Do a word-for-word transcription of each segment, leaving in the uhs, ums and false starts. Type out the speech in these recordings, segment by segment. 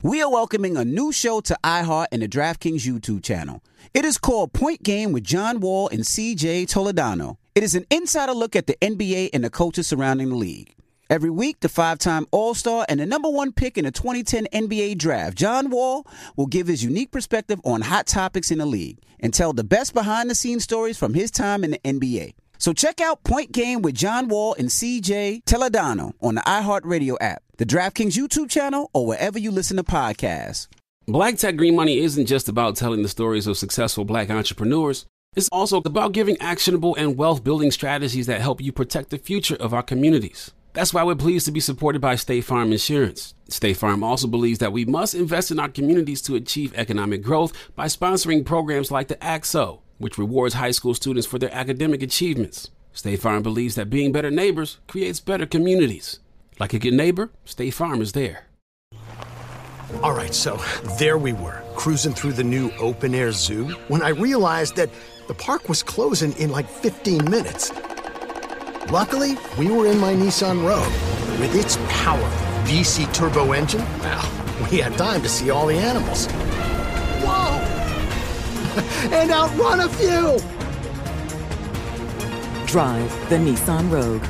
we are welcoming a new show to iHeart and the DraftKings YouTube channel. It is called Point Game with John Wall and C J Toledano. It is an insider look at the N B A and the coaches surrounding the league. Every week, the five-time All-Star and the number one pick in the twenty ten N B A Draft, John Wall, will give his unique perspective on hot topics in the league and tell the best behind-the-scenes stories from his time in the N B A. So check out Point Game with John Wall and C J Toledano on the iHeartRadio app, the DraftKings YouTube channel, or wherever you listen to podcasts. Black Tech Green Money isn't just about telling the stories of successful black entrepreneurs. It's also about giving actionable and wealth-building strategies that help you protect the future of our communities. That's why we're pleased to be supported by State Farm Insurance. State Farm also believes that we must invest in our communities to achieve economic growth by sponsoring programs like the A C S O, which rewards high school students for their academic achievements. State Farm believes that being better neighbors creates better communities. Like a good neighbor, State Farm is there. All right, so there we were, cruising through the new open-air zoo, when I realized that the park was closing in like fifteen minutes. Luckily, we were in my Nissan Rogue. With its powerful V C turbo engine, well, we had time to see all the animals. Whoa! And outrun a few! Drive the Nissan Rogue.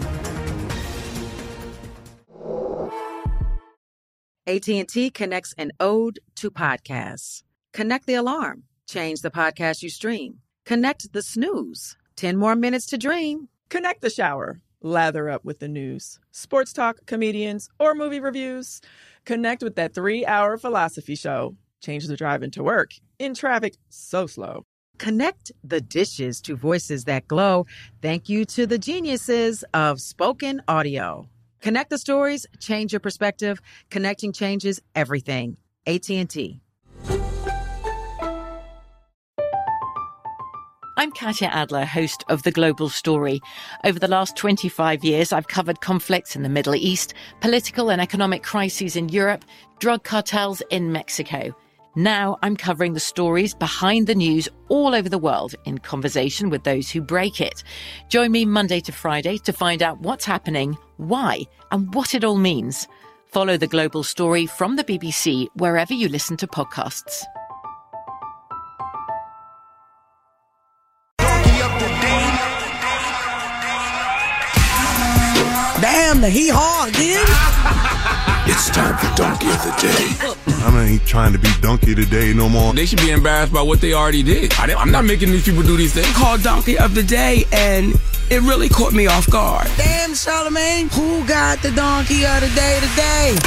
A T and T connects an ode to podcasts. Connect the alarm. Change the podcast you stream. Connect the snooze. Ten more minutes to dream. Connect the shower. Lather up with the news. Sports talk, comedians, or movie reviews. Connect with that three-hour philosophy show. Change the drive into work in traffic so slow. Connect the dishes to voices that glow. Thank you to the geniuses of spoken audio. Connect the stories, change your perspective. Connecting changes everything. A T and T. I'm Katya Adler, host of The Global Story. Over the last twenty-five years, I've covered conflicts in the Middle East, political and economic crises in Europe, drug cartels in Mexico. Now I'm covering the stories behind the news all over the world in conversation with those who break it. Join me Monday to Friday to find out what's happening, why, and what it all means. Follow The Global Story from the B B C wherever you listen to podcasts. Damn, the hee-haw again. It's time for Donkey of the Day. I mean, trying to be Donkey of the Day no more. They should be embarrassed by what they already did. I, I'm not making these people do these things. Called Donkey of the Day, and it really caught me off guard. Damn, Charlamagne, who got the Donkey of the Day today?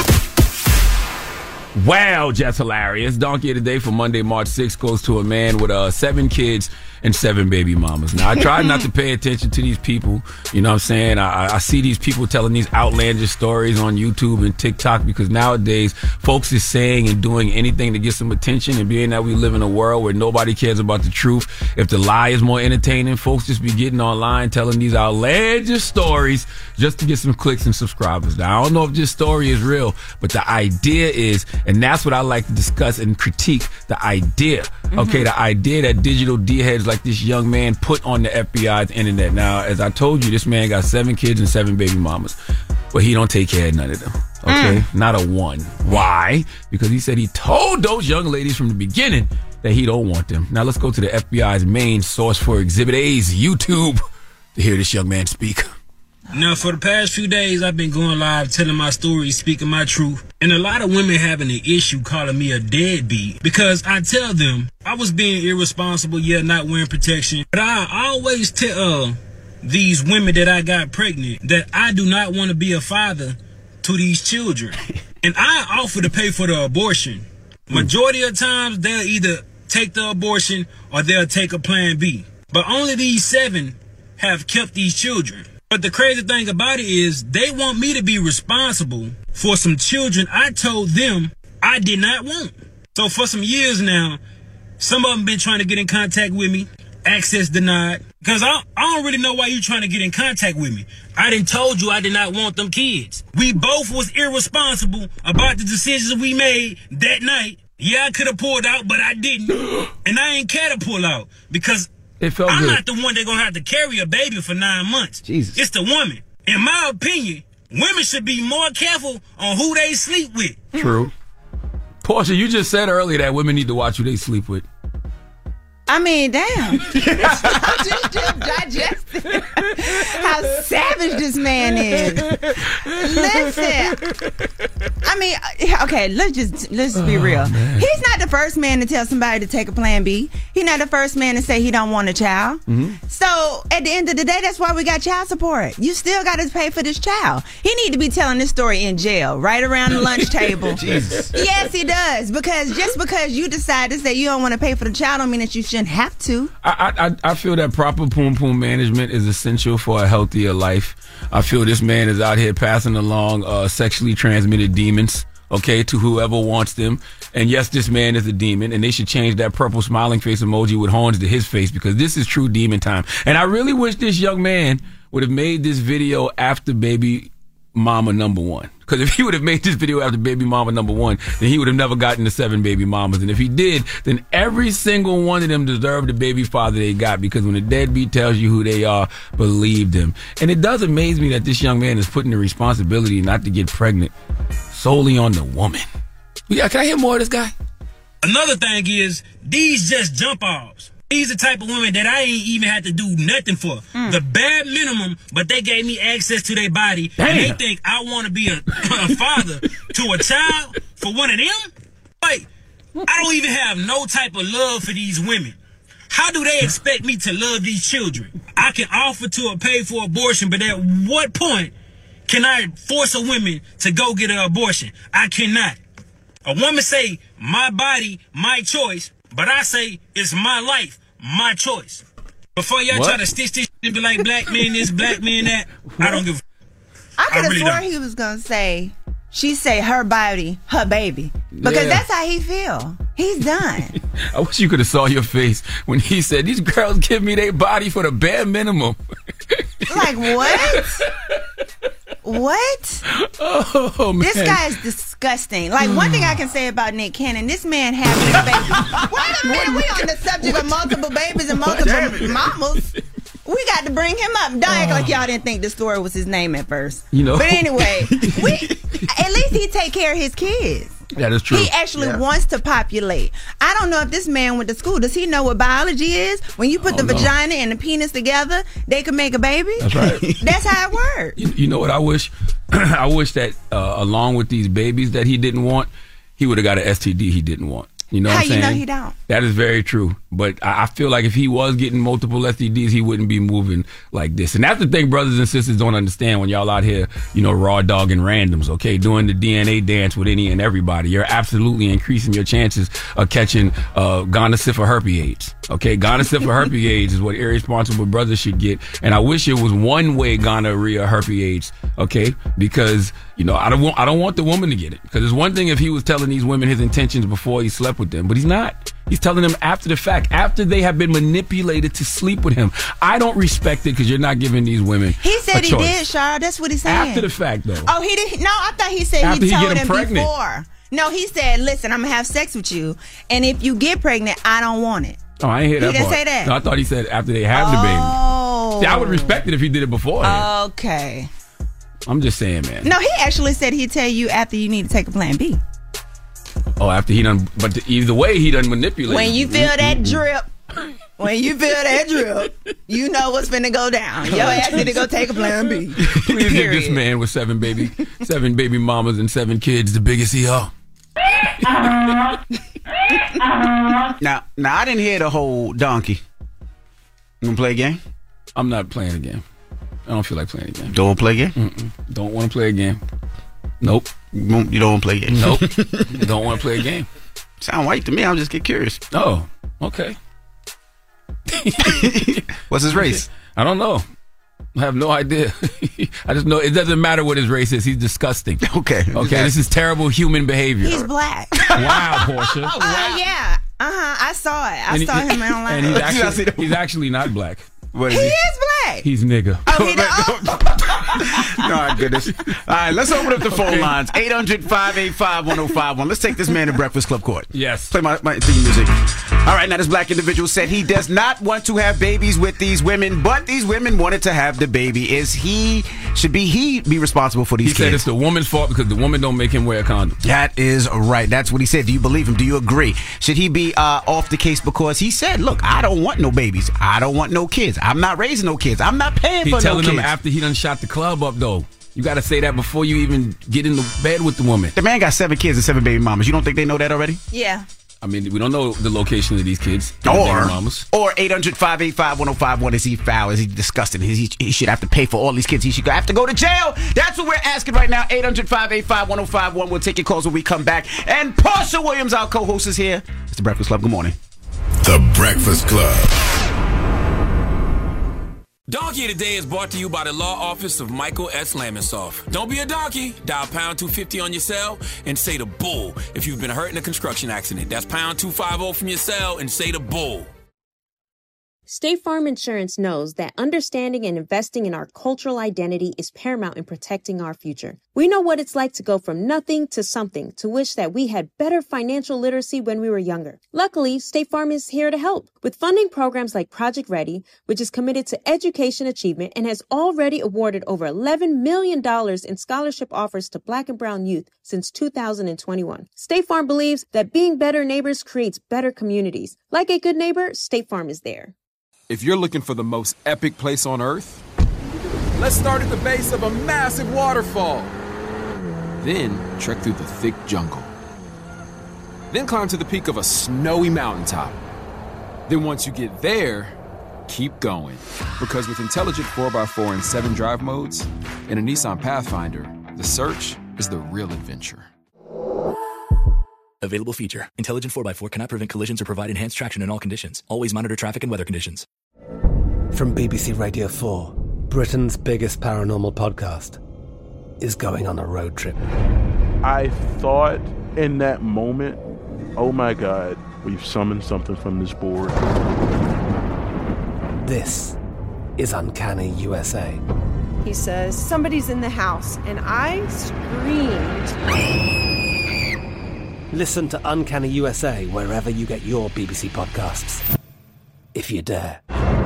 Wow, just hilarious. Donkey of the Day for Monday, March sixth goes to a man with uh, seven kids and seven baby mamas. Now, I try not to pay attention to these people. You know what I'm saying? I, I see these people telling these outlandish stories on YouTube and TikTok because nowadays folks is saying and doing anything to get some attention, and being that we live in a world where nobody cares about the truth, if the lie is more entertaining, folks just be getting online telling these outlandish stories just to get some clicks and subscribers. Now, I don't know if this story is real, but the idea is, and that's what I like to discuss and critique, the idea. Mm-hmm. Okay, the idea that digital D-heads like this young man put on the F B I's internet. Now, as I told you, this man got seven kids and seven baby mamas, but he don't take care of none of them. Okay, mm. Not a one. Why? Because he said he told those young ladies from the beginning that he don't want them. Now let's go to the F B I's main source for Exhibit A's YouTube to hear this young man speak. Now, for the past few days, I've been going live, telling my story, speaking my truth. And a lot of women having an issue calling me a deadbeat because I tell them I was being irresponsible, yeah, not wearing protection. But I always tell uh, these women that I got pregnant that I do not want to be a father to these children. And I offer to pay for the abortion. Majority of times, they'll either take the abortion or they'll take a plan B. But only these seven have kept these children. But the crazy thing about it is they want me to be responsible for some children I told them I did not want. So for some years now, some of them been trying to get in contact with me, access denied. Because I, I don't really know why you trying to get in contact with me. I done told you I did not want them kids. We both was irresponsible about the decisions we made that night. Yeah, I could have pulled out, but I didn't. And I ain't care to pull out because It felt I'm good. not the one that's going to have to carry a baby for nine months. Jesus. It's the woman. In my opinion, women should be more careful on who they sleep with. True. Portia, you just said earlier that women need to watch who they sleep with. I mean, damn. I'm just, just digesting how savage this man is. Listen. I mean, okay, let's just let's be Oh, real. man. He's not the first man to tell somebody to take a plan B. He's not the first man to say he don't want a child. Mm-hmm. So at the end of the day, that's why we got child support. You still got to pay for this child. He need to be telling this story in jail, right around the lunch table. Jesus. Yes, he does. Because just because you decide to say you don't want to pay for the child don't mean that you shouldn't have to. I, I I feel that proper poom poom management is essential for a healthier life. I feel this man is out here passing along uh, sexually transmitted demons, okay, to whoever wants them. And yes, this man is a demon, and they should change that purple smiling face emoji with horns to his face, because this is true demon time. And I really wish this young man would have made this video after baby mama number one. Because if he would have made this video after baby mama number one, then he would have never gotten the seven baby mamas. And if he did, then every single one of them deserved the baby father they got, because when a deadbeat tells you who they are, believe them. And it does amaze me that this young man is putting the responsibility not to get pregnant solely on the woman. Yeah, can I hear more of this guy? Another thing is, these just jump offs. These the type of women that I ain't even had to do nothing for. Mm. The bare minimum, but they gave me access to their body. Damn. And they think I want to be a, a father to a child for one of them? Like, I don't even have no type of love for these women. How do they expect me to love these children? I can offer to or pay for abortion, but at what point can I force a woman to go get an abortion? I cannot. A woman say, my body, my choice, but I say, it's my life, my choice. Before y'all What? try to stitch this and be like, black man this, black man that, I don't give a I could have really sworn don't. he was gonna say, she say her body, her baby, because Yeah. that's how he feel. He's done. I wish you could have saw your face when he said, these girls give me their body for the bare minimum. Like what? What? Oh, man. This guy is disgusting. Like, one thing I can say about Nick Cannon, this man having a baby. Wait a minute, we on the subject of multiple babies and multiple mamas. We got to bring him up. Don't act like y'all didn't think the story was his name at first. You know. But anyway, we, at least he take care of his kids. That is true. He actually Yeah. wants to populate. I don't know if this man went to school. Does he know what biology is? When you put the Oh, no. vagina and the penis together, they can make a baby? That's right. That's how it works. You, you know what I wish? I wish that uh, along with these babies that he didn't want, he would have got an S T D he didn't want. You know How what I'm you saying? know he don't? That is very true. But I, I feel like if he was getting multiple S T Ds, he wouldn't be moving like this. And that's the thing brothers and sisters don't understand when y'all out here, you know, raw dogging randoms, okay? Doing the D N A dance with any and everybody. You're absolutely increasing your chances of catching uh, gonorrhea herpes AIDS. Okay? Gonorrhea herpes AIDS is what irresponsible brothers should get. And I wish it was one way gonorrhea herpes AIDS, okay? Because, you know, I don't want I don't want the woman to get it. Because it's one thing if he was telling these women his intentions before he slept with them, but he's not. He's telling them after the fact, after they have been manipulated to sleep with him. I don't respect it because you're not giving these women He said a he choice. did, Shar. That's what he's saying. After the fact, though. Oh, he did. No, I thought he said After he he told get him him pregnant. before. No, he said, "Listen, I'm gonna have sex with you, and if you get pregnant, I don't want it." Oh, I ain't hear He that didn't part. say that. No, I thought he said after they have Oh. the baby. See, I would respect it if he did it before. Okay. I'm just saying, man. No, he actually said he'd tell you after you need to take a plan B. Oh, after he done, but the, either way, he done manipulated. When you feel that drip, when you feel that drip, you know what's finna go down. Your ass need to go take a plan B. Please give this man with seven baby, seven baby mamas and seven kids the biggest E O. Now, now I didn't hear the whole donkey. You gonna play a game? I'm not playing a game. I don't feel like playing a game. Don't play a game? Mm-mm. Don't want to play a game. Nope. You don't, you don't want to play a game? Nope. Don't want to play a game. Sound white to me. I'm just get curious. Oh, okay. What's his race? I don't know. I have no idea. I just know it doesn't matter what his race is. He's disgusting. Okay. Okay. This is terrible human behavior. He's black. Wow, Portia. Oh, yeah. Uh-huh. I saw it. I And he- saw him online. And he's actually, he's actually not black. What he is he? is black. He's nigga. Oh, he oh. Oh, my goodness. All right, let's open up the phone Okay. lines. eight hundred, five eight five, one oh five one. Let's take this man to Breakfast Club Court. Yes. Play my, my theme music. All right, now this black individual said he does not want to have babies with these women, but these women wanted to have the baby. Is he, should be he be responsible for these he kids? He said it's the woman's fault because the woman don't make him wear a condom. That is right. That's what he said. Do you believe him? Do you agree? Should he be uh, off the case because he said, look, I don't want no babies. I don't want no kids. I'm not raising no kids. I'm not paying he for no kids. He telling them after he done shot the club up, though. You got to say that before you even get in the bed with the woman. The man got seven kids and seven baby mamas. You don't think they know that already? Yeah. I mean, we don't know the location of these kids. Or, or eight hundred, five eight five, one oh five one. Is he foul? Is he disgusting? Is he, he should have to pay for all these kids. He should have to go to jail. That's what we're asking right now. eight hundred, five eight five, one oh five one. We'll take your calls when we come back. And Portia Williams, our co-host, is here. It's The Breakfast Club. Good morning. The Breakfast Club. Donkey Today is brought to you by the law office of Michael S. Lamonsoff. Don't be a donkey. Dial pound two fifty on your cell and say the bull if you've been hurt in a construction accident. That's pound two fifty from your cell and say the bull. State Farm Insurance knows that understanding and investing in our cultural identity is paramount in protecting our future. We know what it's like to go from nothing to something, to wish that we had better financial literacy when we were younger. Luckily, State Farm is here to help with funding programs like Project Ready, which is committed to education achievement and has already awarded over eleven million dollars in scholarship offers to Black and brown youth since two thousand twenty-one. State Farm believes that being better neighbors creates better communities. Like a good neighbor, State Farm is there. If you're looking for the most epic place on Earth, let's start at the base of a massive waterfall. Then trek through the thick jungle. Then climb to the peak of a snowy mountaintop. Then once you get there, keep going. Because with intelligent four by four and seven drive modes and a Nissan Pathfinder, the search is the real adventure. Available feature. Intelligent four by four cannot prevent collisions or provide enhanced traction in all conditions. Always monitor traffic and weather conditions. From B B C Radio four, Britain's biggest paranormal podcast is going on a road trip. I thought in that moment, oh my God, we've summoned something from this board. This is Uncanny U S A. He says, somebody's in the house, and I screamed. Listen to Uncanny U S A wherever you get your B B C podcasts, if you dare.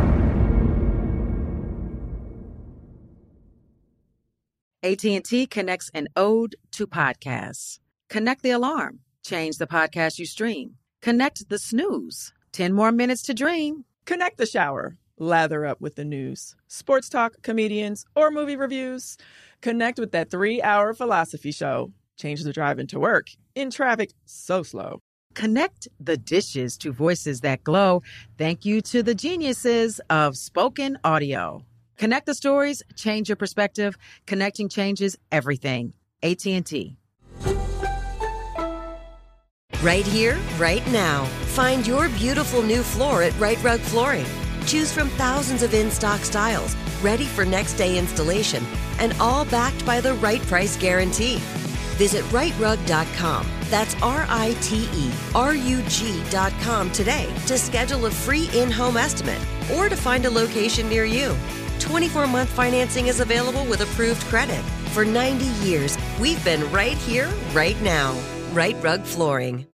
A T and T connects an ode to podcasts. Connect the alarm. Change the podcast you stream. Connect the snooze. Ten more minutes to dream. Connect the shower. Lather up with the news, sports talk, comedians, or movie reviews. Connect with that three-hour philosophy show. Change the drive into work in traffic so slow. Connect the dishes to voices that glow. Thank you to the geniuses of spoken audio. Connect the stories, change your perspective. Connecting changes everything. A T and T. Right here, right now. Find your beautiful new floor at Right Rug Flooring. Choose from thousands of in-stock styles, ready for next day installation, and all backed by the right price guarantee. Visit right rug dot com. That's R I T E R U G dot com today to schedule a free in-home estimate or to find a location near you. twenty-four month financing is available with approved credit. For ninety years, we've been right here, right now. Right Rug Flooring.